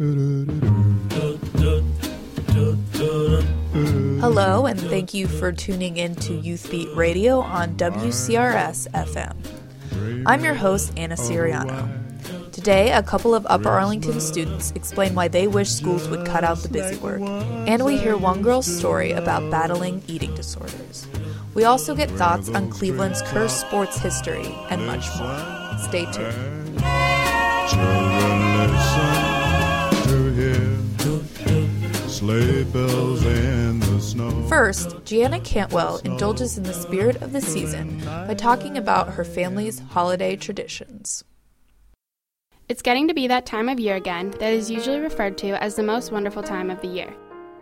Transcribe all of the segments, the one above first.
Hello, and thank you for tuning in to Youth Beat Radio on WCRS FM. I'm your host, Anna Siriano. Today, a couple of Upper Arlington students explain why they wish schools would cut out the busy work, and we hear one girl's story about battling eating disorders. We also get thoughts on Cleveland's cursed sports history and much more. Stay tuned. Sleigh bells in the snow. First, Gianna Cantwell indulges in the spirit of the season by talking about her family's holiday traditions. It's getting to be that time of year again that is usually referred to as the most wonderful time of the year.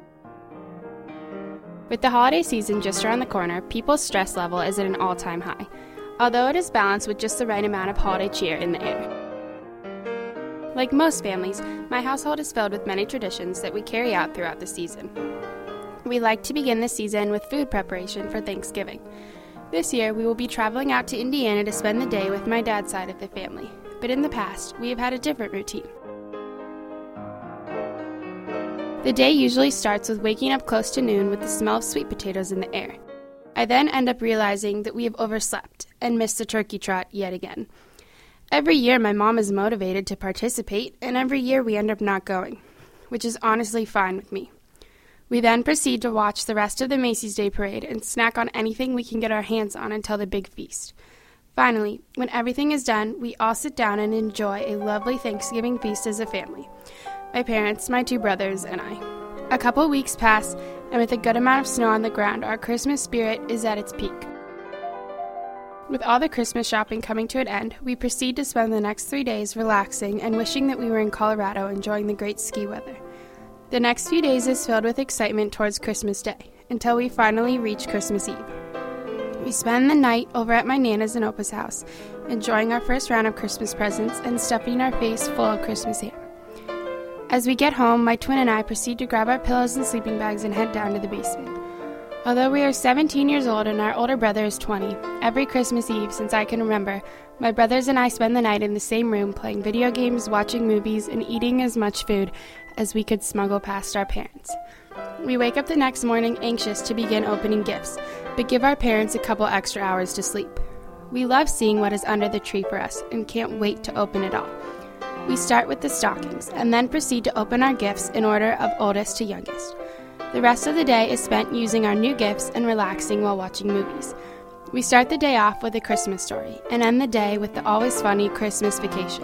With the holiday season just around the corner, people's stress level is at an all-time high, although it is balanced with just the right amount of holiday cheer in the air. Like most families, my household is filled with many traditions that we carry out throughout the season. We like to begin the season with food preparation for Thanksgiving. This year, we will be traveling out to Indiana to spend the day with my dad's side of the family, but in the past, we have had a different routine. The day usually starts with waking up close to noon with the smell of sweet potatoes in the air. I then end up realizing that we have overslept and missed the turkey trot yet again. Every year, my mom is motivated to participate, and every year we end up not going, which is honestly fine with me. We then proceed to watch the rest of the Macy's Day Parade and snack on anything we can get our hands on until the big feast. Finally, when everything is done, we all sit down and enjoy a lovely Thanksgiving feast as a family. My parents, my two brothers, and I. A couple weeks pass, and with a good amount of snow on the ground, our Christmas spirit is at its peak. With all the Christmas shopping coming to an end, we proceed to spend the next 3 days relaxing and wishing that we were in Colorado enjoying the great ski weather. The next few days is filled with excitement towards Christmas Day, until we finally reach Christmas Eve. We spend the night over at my Nana's in Opa's house, enjoying our first round of Christmas presents and stuffing our face full of Christmas ham. As we get home, my twin and I proceed to grab our pillows and sleeping bags and head down to the basement. Although we are 17 years old and our older brother is 20, every Christmas Eve since I can remember, my brothers and I spend the night in the same room playing video games, watching movies, and eating as much food as we could smuggle past our parents. We wake up the next morning anxious to begin opening gifts, but give our parents a couple extra hours to sleep. We love seeing what is under the tree for us and can't wait to open it all. We start with the stockings and then proceed to open our gifts in order of oldest to youngest. The rest of the day is spent using our new gifts and relaxing while watching movies. We start the day off with a Christmas story and end the day with the always funny Christmas vacation.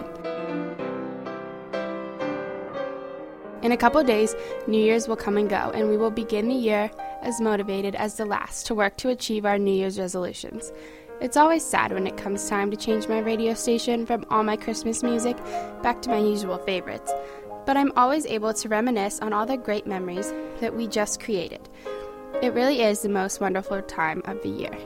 In a couple days, New Year's will come and go, and we will begin the year as motivated as the last to work to achieve our New Year's resolutions. It's always sad when it comes time to change my radio station from all my Christmas music back to my usual favorites. But I'm always able to reminisce on all the great memories that we just created. It really is the most wonderful time of the year.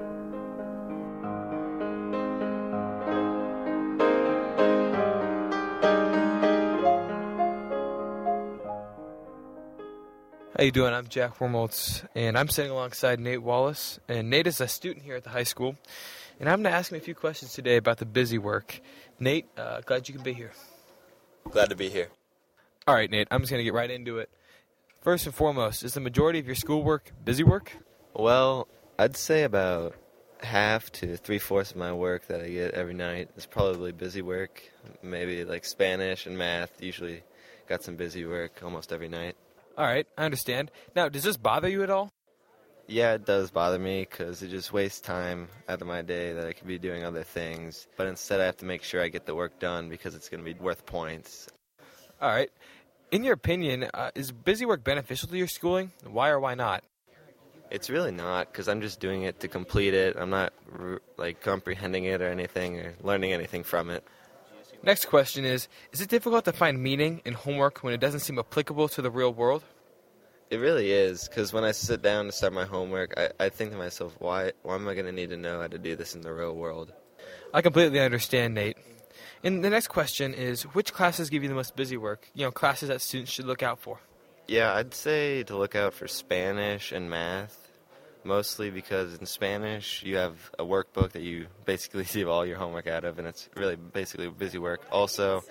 How you doing? I'm Jack Wormoltz, and I'm sitting alongside Nate Wallace. And Nate is a student here at the high school, and I'm going to ask him a few questions today about the busy work. Nate, glad you can be here. Glad to be here. All right, Nate, I'm just going to get right into it. First and foremost, is the majority of your schoolwork busy work? Well, I'd say about half to three-fourths of my work that I get every night is probably busy work. Maybe like Spanish and math, usually got some busy work almost every night. All right, I understand. Now, does this bother you at all? Yeah, it does bother me because it just wastes time out of my day that I could be doing other things. But instead I have to make sure I get the work done because it's going to be worth points. All right. In your opinion, is busy work beneficial to your schooling? Why or why not? It's really not, because I'm just doing it to complete it. I'm not, comprehending it or anything or learning anything from it. Next question is it difficult to find meaning in homework when it doesn't seem applicable to the real world? It really is, because when I sit down to start my homework, I think to myself, why am I going to need to know how to do this in the real world? I completely understand, Nate. And the next question is, which classes give you the most busy work? Classes that students should look out for. Yeah, I'd say to look out for Spanish and math, mostly because in Spanish you have a workbook that you basically leave all your homework out of, and it's really basically busy work. Also,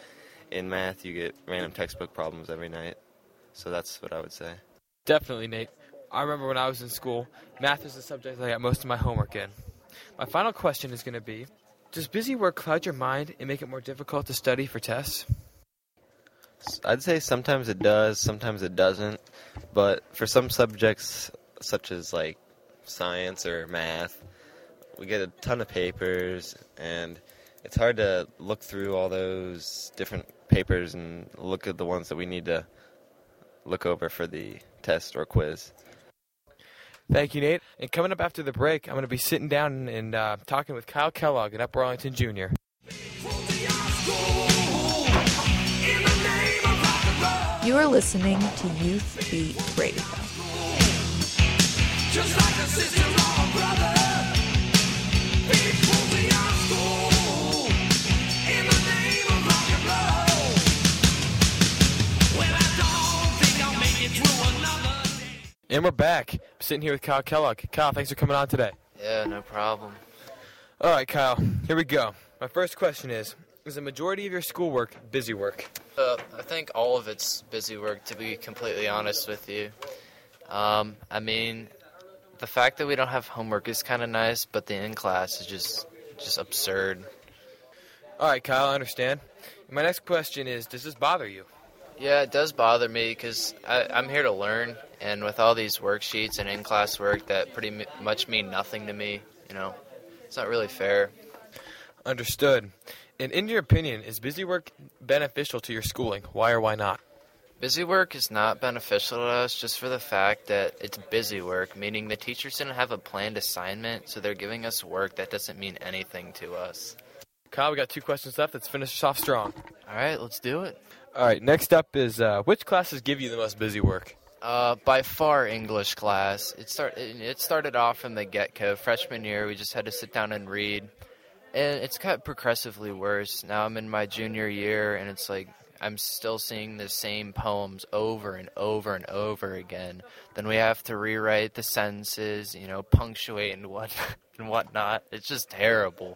in math, you get random textbook problems every night. So that's what I would say. Definitely, Nate. I remember when I was in school, math was the subject that I got most of my homework in. My final question is going to be, does busy work cloud your mind and make it more difficult to study for tests? I'd say sometimes it does, sometimes it doesn't. But for some subjects, such as like science or math, we get a ton of papers, and it's hard to look through all those different papers and look at the ones that we need to look over for the test or quiz. Thank you, Nate. And coming up after the break, I'm going to be sitting down and talking with Kyle Kellogg at Upper Arlington Jr. You are listening to Youth Beat Radio. Just like a sister or a brother, people beyond school, in the name of rock and roll. Well, I don't think I'll make it through another day. And we're back. I'm sitting here with Kyle Kellogg. Kyle, thanks for coming on today. Yeah, no problem. All right, Kyle, here we go. My first question is the majority of your schoolwork busy work? I think all of it's busy work, to be completely honest with you. I mean, the fact that we don't have homework is kind of nice, but the in-class is just absurd. All right, Kyle, I understand. My next question is, does this bother you? Yeah, it does bother me because I'm here to learn, and with all these worksheets and in-class work that pretty much mean nothing to me, it's not really fair. Understood. And in your opinion, is busy work beneficial to your schooling? Why or why not? Busy work is not beneficial to us just for the fact that it's busy work, meaning the teachers didn't have a planned assignment, so they're giving us work that doesn't mean anything to us. Kyle, we got 2 questions left. Let's finish this off strong. All right, let's do it. All right, next up is which classes give you the most busy work? By far, English class. It started off from the get-go. Freshman year, we just had to sit down and read. And it's got progressively worse. Now I'm in my junior year, and it's like I'm still seeing the same poems over and over and over again. Then we have to rewrite the sentences, punctuate and whatnot. It's just terrible.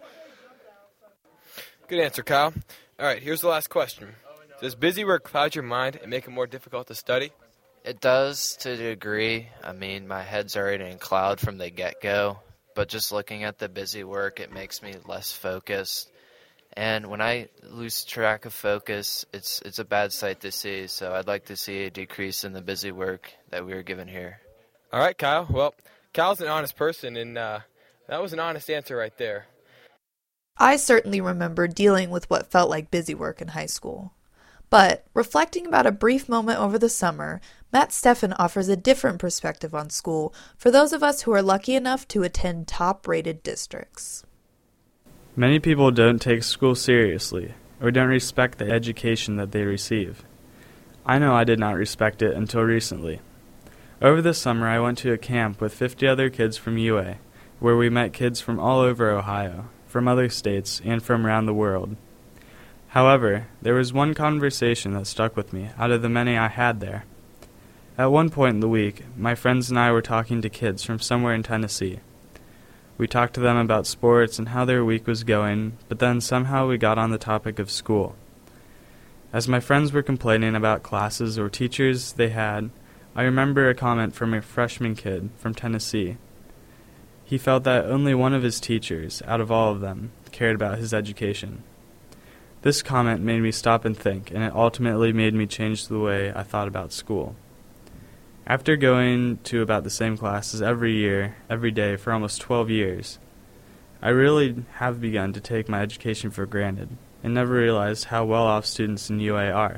Good answer, Kyle. All right, here's the last question. Does busy work cloud your mind and make it more difficult to study? It does to a degree. I mean, my head's already in cloud from the get-go. But just looking at the busy work, it makes me less focused. And when I lose track of focus, it's a bad sight to see. So I'd like to see a decrease in the busy work that we were given here. All right, Kyle. Well, Kyle's an honest person, and that was an honest answer right there. I certainly remember dealing with what felt like busy work in high school. But reflecting about a brief moment over the summer, Matt Steffen offers a different perspective on school for those of us who are lucky enough to attend top-rated districts. Many people don't take school seriously or don't respect the education that they receive. I know I did not respect it until recently. Over the summer, I went to a camp with 50 other kids from UA, where we met kids from all over Ohio, from other states, and from around the world. However, there was one conversation that stuck with me out of the many I had there. At one point in the week, my friends and I were talking to kids from somewhere in Tennessee. We talked to them about sports and how their week was going, but then somehow we got on the topic of school. As my friends were complaining about classes or teachers they had, I remember a comment from a freshman kid from Tennessee. He felt that only one of his teachers, out of all of them, cared about his education. This comment made me stop and think, and it ultimately made me change the way I thought about school. After going to about the same classes every year, every day for almost 12 years, I really have begun to take my education for granted and never realized how well-off students in UA are.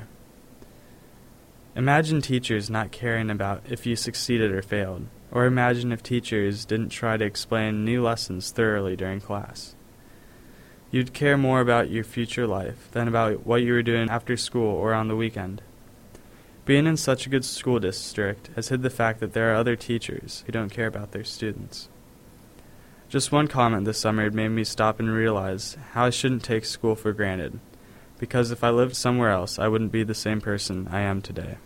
Imagine teachers not caring about if you succeeded or failed, or imagine if teachers didn't try to explain new lessons thoroughly during class. You'd care more about your future life than about what you were doing after school or on the weekend. Being in such a good school district has hid the fact that there are other teachers who don't care about their students. Just one comment this summer made me stop and realize how I shouldn't take school for granted, because if I lived somewhere else, I wouldn't be the same person I am today.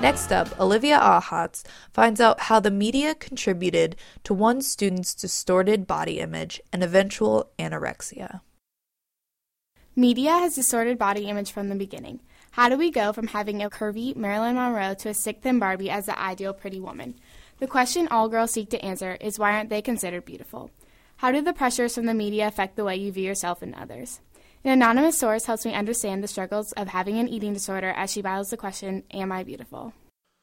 Next up, Olivia Ahatz finds out how the media contributed to one student's distorted body image and eventual anorexia. Media has distorted body image from the beginning. How do we go from having a curvy Marilyn Monroe to a sick-thin Barbie as the ideal pretty woman? The question all girls seek to answer is, why aren't they considered beautiful? How do the pressures from the media affect the way you view yourself and others? An anonymous source helps me understand the struggles of having an eating disorder as she battles the question, am I beautiful?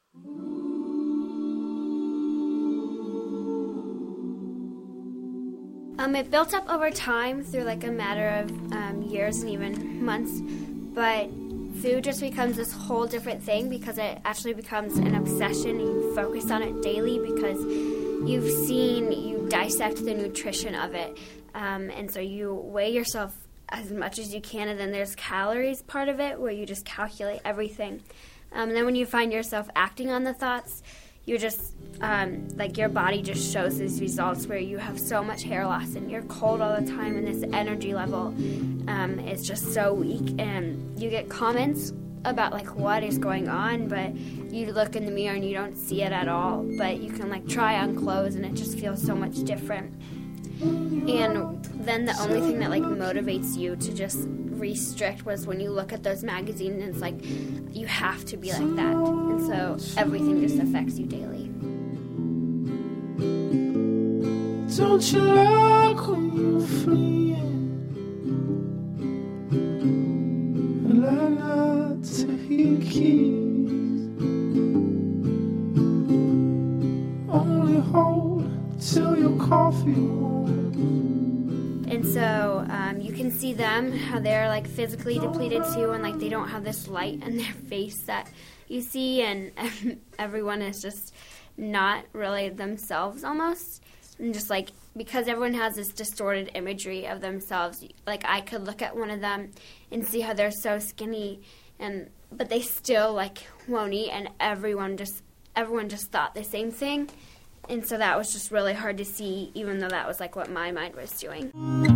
It built up over time through like a matter of years and even months, but food just becomes this whole different thing because it actually becomes an obsession and you focus on it daily because you dissect the nutrition of it, and so you weigh yourself as much as you can, and then there's calories part of it where you just calculate everything. And then when you find yourself acting on the thoughts, you're just, your body just shows these results where you have so much hair loss and you're cold all the time and this energy level is just so weak. And you get comments about, like, what is going on, but you look in the mirror and you don't see it at all. But you can, try on clothes and it just feels so much different. And then the only thing that, motivates you to just restrict was when you look at those magazines and it's like, you have to be like that. And so everything just affects you daily. Don't you like when you're fleeing? I like to hear keys. Only hold till your coffee warms. And so you can see them, how they're physically depleted too, and they don't have this light in their face that you see, and everyone is just not really themselves almost. And just because everyone has this distorted imagery of themselves, I could look at one of them and see how they're so skinny, but they still won't eat, and everyone just thought the same thing. And so that was just really hard to see, even though that was what my mind was doing.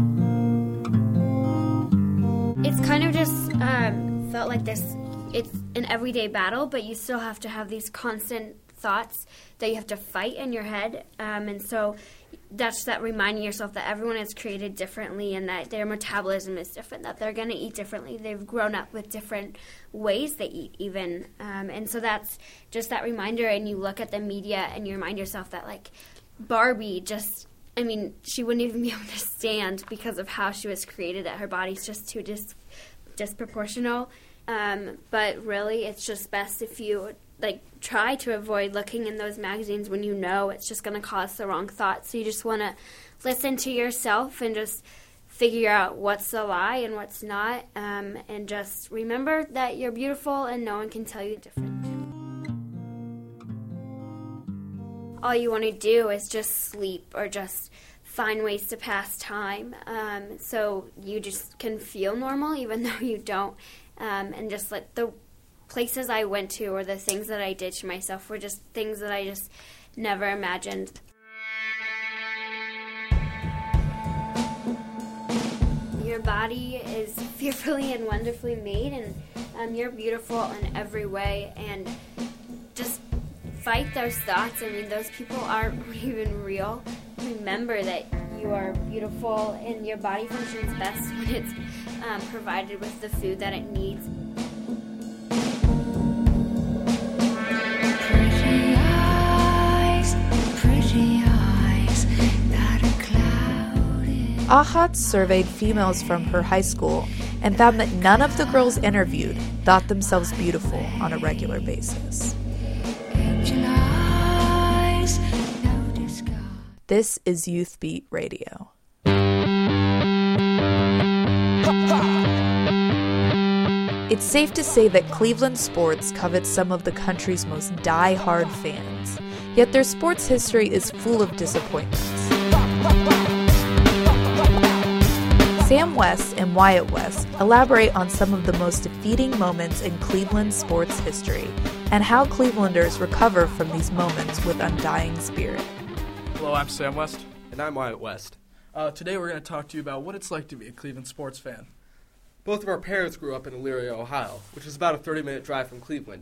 It's kind of just felt like this, it's an everyday battle, but you still have to have these constant thoughts that you have to fight in your head. And so that's that reminding yourself that everyone is created differently and that their metabolism is different, that they're going to eat differently. They've grown up with different ways they eat even. And so that's just that reminder, and you look at the media and you remind yourself that Barbie she wouldn't even be able to stand because of how she was created, that her body's just too disproportional. But really it's just best if you try to avoid looking in those magazines when you know it's just going to cause the wrong thoughts. So you just want to listen to yourself and just figure out what's a lie and what's not, and just remember that you're beautiful and no one can tell you different. All you want to do is just sleep or just find ways to pass time, so you just can feel normal even though you don't, and just let the places I went to or the things that I did to myself were just things that I just never imagined. Your body is fearfully and wonderfully made, and you're beautiful in every way, and just fight those thoughts. Those people aren't even real. Remember that you are beautiful, and your body functions best when it's provided with the food that it needs. Ahatz surveyed females from her high school and found that none of the girls interviewed thought themselves beautiful on a regular basis. This is Youth Beat Radio. It's safe to say that Cleveland sports covets some of the country's most die-hard fans, yet their sports history is full of disappointments. Sam West and Wyatt West elaborate on some of the most defeating moments in Cleveland sports history and how Clevelanders recover from these moments with undying spirit. Hello, I'm Sam West. And I'm Wyatt West. Today we're going to talk to you about what it's like to be a Cleveland sports fan. Both of our parents grew up in Elyria, Ohio, which is about a 30-minute drive from Cleveland.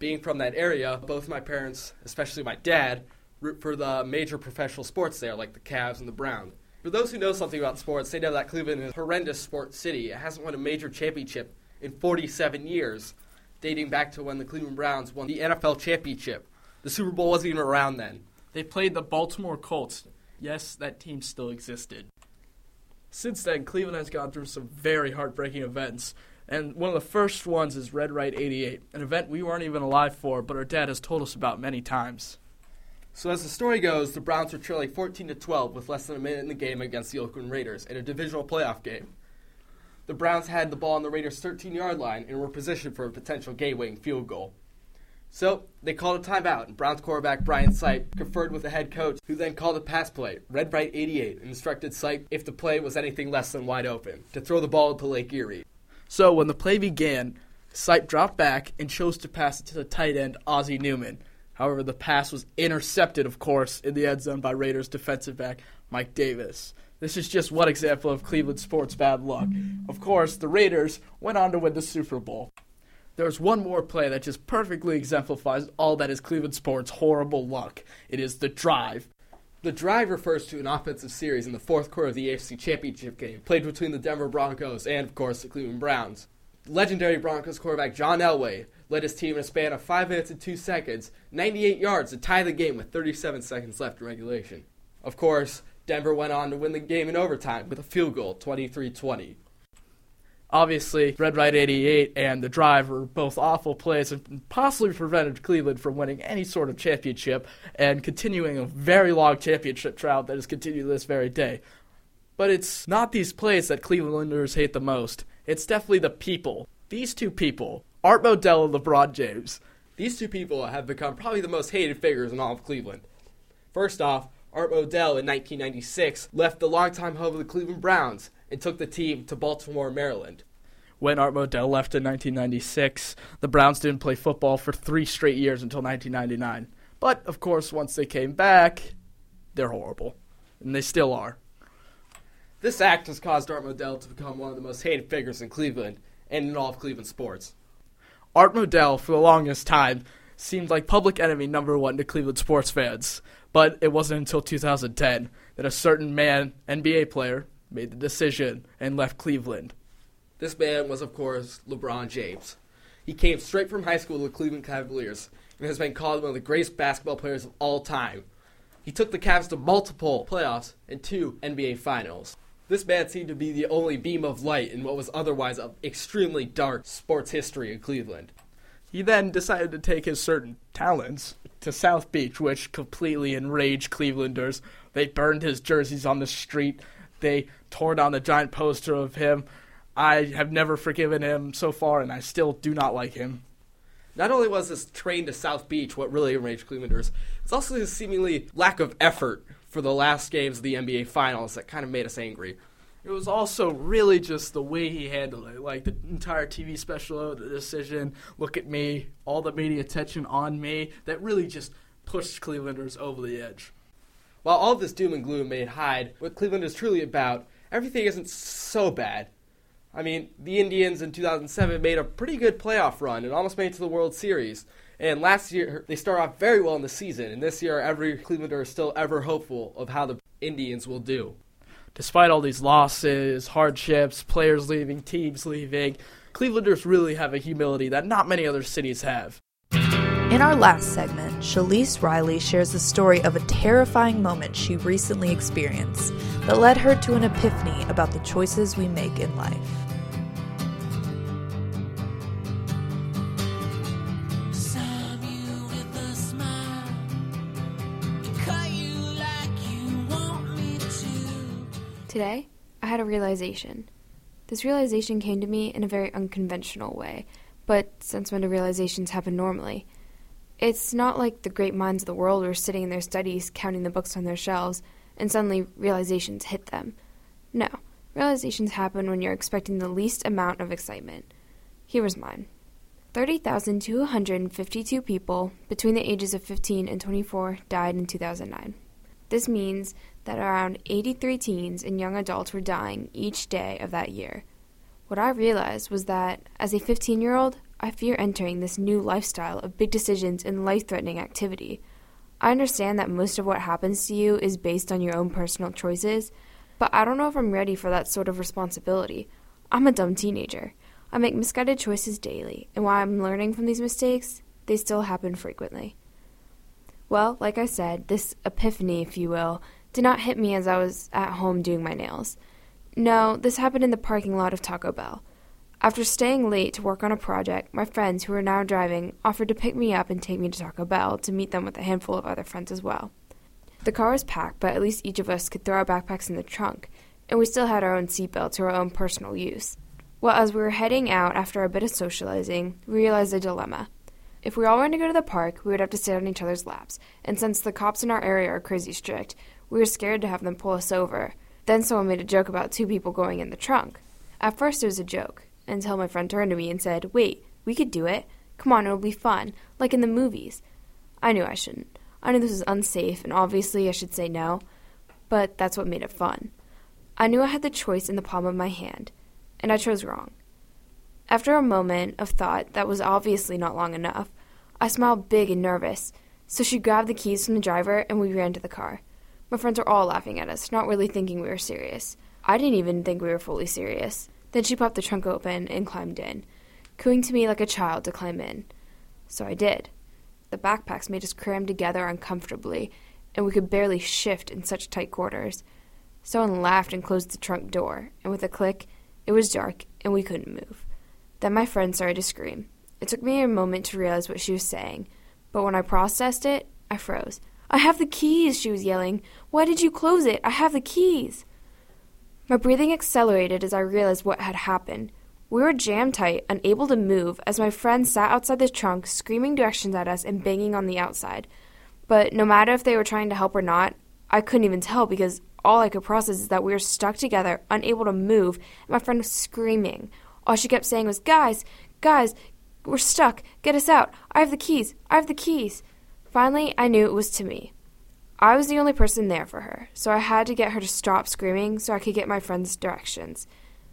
Being from that area, both my parents, especially my dad, root for the major professional sports there, like the Cavs and the Browns. For those who know something about sports, they know that Cleveland is a horrendous sports city. It hasn't won a major championship in 47 years, dating back to when the Cleveland Browns won the NFL championship. The Super Bowl wasn't even around then. They played the Baltimore Colts. Yes, that team still existed. Since then, Cleveland has gone through some very heartbreaking events. And one of the first ones is Red Right 88, an event we weren't even alive for, but our dad has told us about many times. So as the story goes, the Browns were trailing 14-12 with less than a minute in the game against the Oakland Raiders in a divisional playoff game. The Browns had the ball on the Raiders' 13-yard line and were positioned for a potential game-winning field goal. So they called a timeout, and Browns quarterback Brian Sipe conferred with the head coach, who then called a pass play, Red Right 88, and instructed Sipe, if the play was anything less than wide open, to throw the ball into Lake Erie. So when the play began, Sipe dropped back and chose to pass it to the tight end, Ozzie Newman. However, the pass was intercepted, of course, in the end zone by Raiders defensive back Mike Davis. This is just one example of Cleveland sports bad luck. Of course, the Raiders went on to win the Super Bowl. There's one more play that just perfectly exemplifies all that is Cleveland sports' horrible luck. It is the drive. The drive refers to an offensive series in the fourth quarter of the AFC Championship game, played between the Denver Broncos and, of course, the Cleveland Browns. Legendary Broncos quarterback John Elway led his team in a span of 5 minutes and 2 seconds, 98 yards to tie the game with 37 seconds left in regulation. Of course, Denver went on to win the game in overtime with a field goal, 23-20. Obviously, Red Right 88 and the drive were both awful plays and possibly prevented Cleveland from winning any sort of championship and continuing a very long championship drought that has continued to this very day. But it's not these plays that Clevelanders hate the most. It's definitely the people. These two people, Art Modell and LeBron James. These two people have become probably the most hated figures in all of Cleveland. First off, Art Modell in 1996 left the longtime home of the Cleveland Browns and took the team to Baltimore, Maryland. When Art Modell left in 1996, the Browns didn't play football for 3 straight years until 1999. But, of course, once they came back, they're horrible. And they still are. This act has caused Art Modell to become one of the most hated figures in Cleveland and in all of Cleveland sports. Art Modell, for the longest time, seemed like public enemy number one to Cleveland sports fans. But it wasn't until 2010 that a certain man, NBA player, made the decision and left Cleveland. This man was, of course, LeBron James. He came straight from high school to the Cleveland Cavaliers and has been called one of the greatest basketball players of all time. He took the Cavs to multiple playoffs and 2 NBA finals. This man seemed to be the only beam of light in what was otherwise an extremely dark sports history in Cleveland. He then decided to take his certain talents to South Beach, which completely enraged Clevelanders. They burned his jerseys on the street. They tore down the giant poster of him. I have never forgiven him so far, and I still do not like him. Not only was this train to South Beach what really enraged Clevelanders, it's also his seemingly lack of effort for the last games of the NBA Finals that kind of made us angry. It was also really just the way he handled it, like the entire TV special, the decision, look at me, all the media attention on me, that really just pushed Clevelanders over the edge. While all this doom and gloom may hide what Cleveland is truly about, everything isn't so bad. I mean, the Indians in 2007 made a pretty good playoff run and almost made it to the World Series. And last year, they started off very well in the season. And this year, every Clevelander is still ever hopeful of how the Indians will do. Despite all these losses, hardships, players leaving, teams leaving, Clevelanders really have a humility that not many other cities have. In our last segment, Shalise Riley shares the story of a terrifying moment she recently experienced that led her to an epiphany about the choices we make in life. Today, I had a realization. This realization came to me in a very unconventional way, but since when do realizations happen normally? It's not like the great minds of the world were sitting in their studies counting the books on their shelves, and suddenly realizations hit them. No, realizations happen when you're expecting the least amount of excitement. Here was mine. 30,252 people between the ages of 15 and 24 died in 2009. This means that around 83 teens and young adults were dying each day of that year. What I realized was that, as a 15-year-old, I fear entering this new lifestyle of big decisions and life-threatening activity. I understand that most of what happens to you is based on your own personal choices, but I don't know if I'm ready for that sort of responsibility. I'm a dumb teenager. I make misguided choices daily, and while I'm learning from these mistakes, they still happen frequently. Well, like I said, this epiphany, if you will, did not hit me as I was at home doing my nails. No, this happened in the parking lot of Taco Bell. After staying late to work on a project, my friends who were now driving offered to pick me up and take me to Taco Bell to meet them with a handful of other friends as well. The car was packed, but at least each of us could throw our backpacks in the trunk, and we still had our own seatbelts for our own personal use. Well, as we were heading out after a bit of socializing, we realized a dilemma. If we all wanted to go to the park, we would have to sit on each other's laps, and since the cops in our area are crazy strict, we were scared to have them pull us over. Then someone made a joke about 2 people going in the trunk. At first it was a joke, until my friend turned to me and said, "Wait, we could do it. Come on, it'll be fun, like in the movies." I knew I shouldn't. I knew this was unsafe, and obviously I should say no, but that's what made it fun. I knew I had the choice in the palm of my hand, and I chose wrong. After a moment of thought that was obviously not long enough, I smiled big and nervous, so she grabbed the keys from the driver and we ran to the car. My friends were all laughing at us, not really thinking we were serious. I didn't even think we were fully serious. Then she popped the trunk open and climbed in, cooing to me like a child to climb in. So I did. The backpacks made us cram together uncomfortably, and we could barely shift in such tight quarters. Someone laughed and closed the trunk door, and with a click, it was dark and we couldn't move. Then my friend started to scream. It took me a moment to realize what she was saying, but when I processed it, I froze. "I have the keys," she was yelling. "Why did you close it? I have the keys." My breathing accelerated as I realized what had happened. We were jammed tight, unable to move, as my friend sat outside the trunk, screaming directions at us and banging on the outside. But no matter if they were trying to help or not, I couldn't even tell because all I could process is that we were stuck together, unable to move, and my friend was screaming. All she kept saying was, guys, we're stuck. Get us out. I have the keys. Finally, I knew it was to me. I was the only person there for her, so I had to get her to stop screaming so I could get my friend's directions.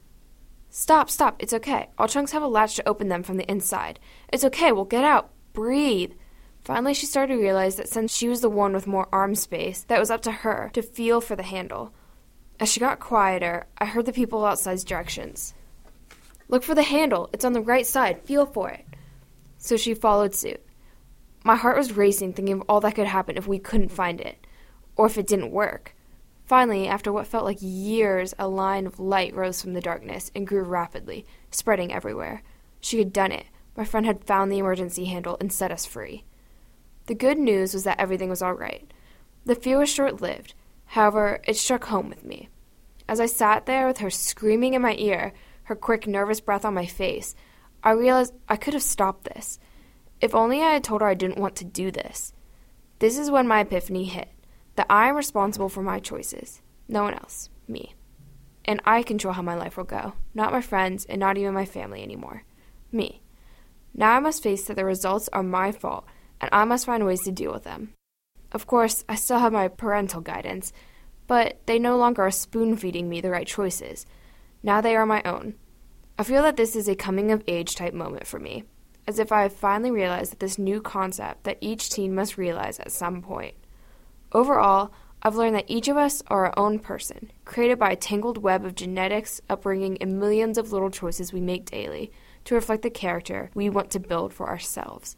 Stop, it's okay. All trunks have a latch to open them from the inside. It's okay, we'll get out. Breathe. Finally, she started to realize that since she was the one with more arm space, that it was up to her to feel for the handle. As she got quieter, I heard the people outside's directions. Look for the handle. It's on the right side. Feel for it. So she followed suit. My heart was racing, thinking of all that could happen if we couldn't find it, or if it didn't work. Finally, after what felt like years, a line of light rose from the darkness and grew rapidly, spreading everywhere. She had done it. My friend had found the emergency handle and set us free. The good news was that everything was all right. The fear was short-lived. However, it struck home with me. As I sat there with her screaming in my ear, her quick, nervous breath on my face, I realized I could have stopped this. If only I had told her I didn't want to do this. This is when my epiphany hit, that I am responsible for my choices. No one else. Me. And I control how my life will go. Not my friends, and not even my family anymore. Me. Now I must face that the results are my fault, and I must find ways to deal with them. Of course, I still have my parental guidance, but they no longer are spoon-feeding me the right choices. Now they are my own. I feel that this is a coming-of-age type moment for me, as if I have finally realized that this new concept that each teen must realize at some point. Overall, I've learned that each of us are our own person, created by a tangled web of genetics, upbringing, and millions of little choices we make daily to reflect the character we want to build for ourselves.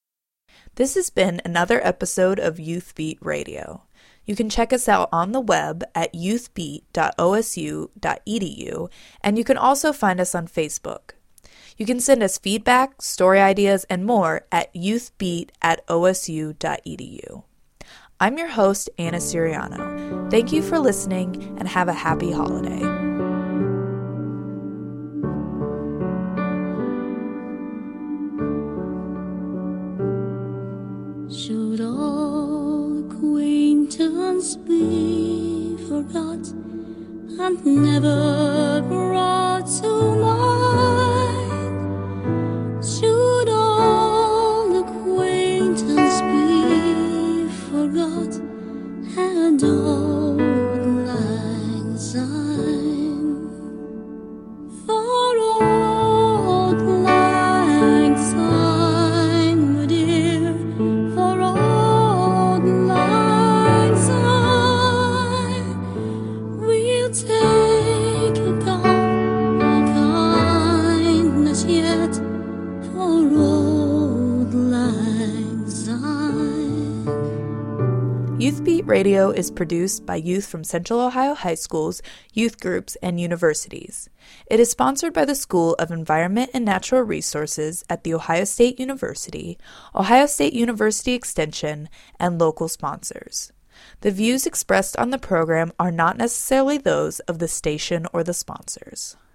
This has been another episode of Youth Beat Radio. You can check us out on the web at youthbeat.osu.edu, and you can also find us on Facebook. You can send us feedback, story ideas, and more at youthbeat@osu.edu. I'm your host, Anna Siriano. Thank you for listening, and have a happy holiday. Should all acquaintance be forgot and never brought to mind? Should all acquaintance be forgot and old lang syne? For old lang Youth Beat Radio is produced by youth from Central Ohio high schools, youth groups, and universities. It is sponsored by the School of Environment and Natural Resources at The Ohio State University Extension, and local sponsors. The views expressed on the program are not necessarily those of the station or the sponsors.